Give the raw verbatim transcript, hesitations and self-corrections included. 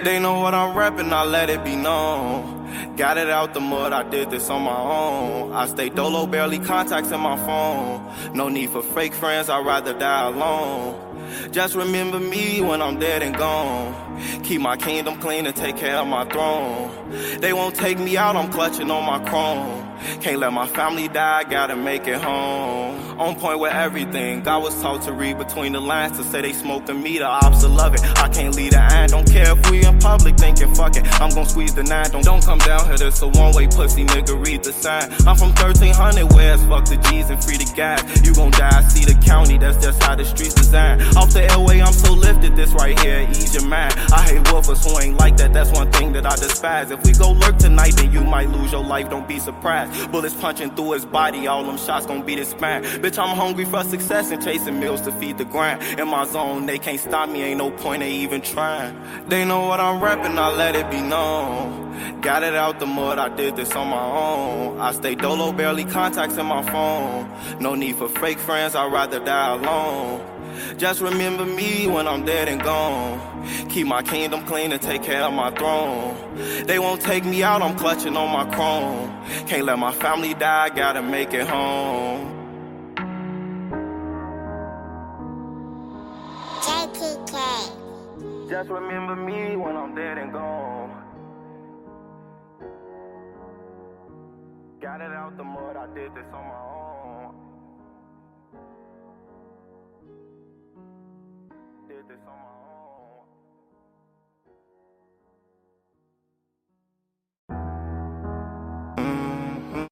They know what I'm rapping, I let it be known. Got it out the mud, I did this on my own. I stay dolo, barely contacts in my phone. No need for fake friends, I'd rather die alone. Just remember me when I'm dead and gone. Keep my kingdom clean and take care of my throne. They won't take me out, I'm clutching on my chrome. Can't let my family die, gotta make it home. On point with everything, God was taught to read between the lines. To say they smoking me, the ops will love it. I can't lead the iron, don't care if we in public thinking fuck it. I'm gon' squeeze the nine, don't, don't come down here, this a one-way pussy nigga, read the sign. I'm from thirteen hundred, where it's fuck the G's and free the gas. You gon' die, see the county, that's just how the streets design. Off the airway, I'm so lifted, this right here, ease your mind. I hate woofers who ain't like that, that's one thing that I despise. If we go lurk tonight, then you might lose your life, don't be surprised. Bullets punching through his body, all them shots gon' beat his spine. Bitch, I'm hungry for success and chasing meals to feed the grind. In my zone, they can't stop me, ain't no point in even trying. They know what I'm rapping, I let it be known. Got it out the mud, I did this on my own. I stay dolo, barely contacts in my phone. No need for fake friends, I'd rather die alone. Just remember me when I'm dead and gone. Keep my kingdom clean and take care of my throne. They won't take me out, I'm clutching on my chrome. Can't let my family die, gotta make it home. J P K. Just remember me when I'm dead and gone. Got it out the mud, I did this on my own. Did this on my own.